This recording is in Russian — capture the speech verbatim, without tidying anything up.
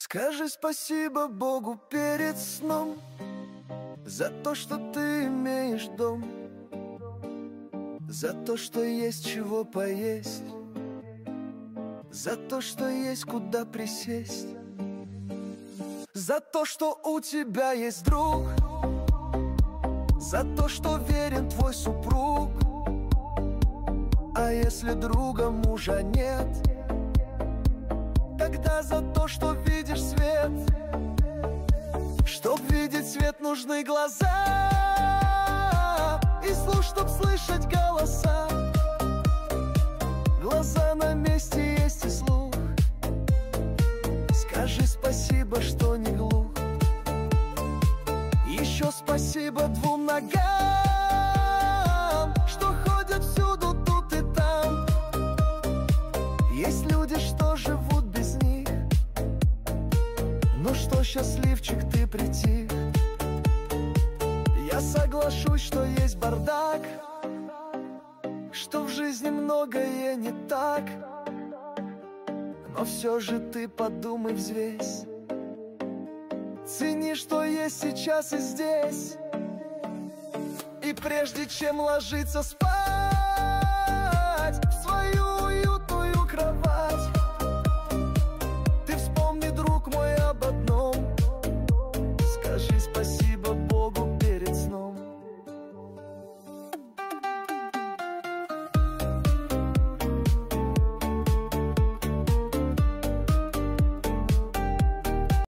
Скажи спасибо Богу перед сном за то, что ты имеешь дом, за то, что есть чего поесть, за то, что есть куда присесть, за то, что у тебя есть друг, за то, что верен твой супруг. А если друга мужа нет, тогда за то, что видишь свет. Чтоб видеть свет, нужны глаза, и слух, чтоб слышать голоса. Глаза на месте, есть и слух. Скажи спасибо, что не глух. Еще спасибо двум ногам, что ходят всюду, тут и там. Есть люди, что живут без них. Ну что, счастливчик, ты притих. Я соглашусь, что есть бардак, что в жизни многое не так. Но все же ты подумай, взвесь. Цени, что есть сейчас и здесь. И прежде чем ложиться спать,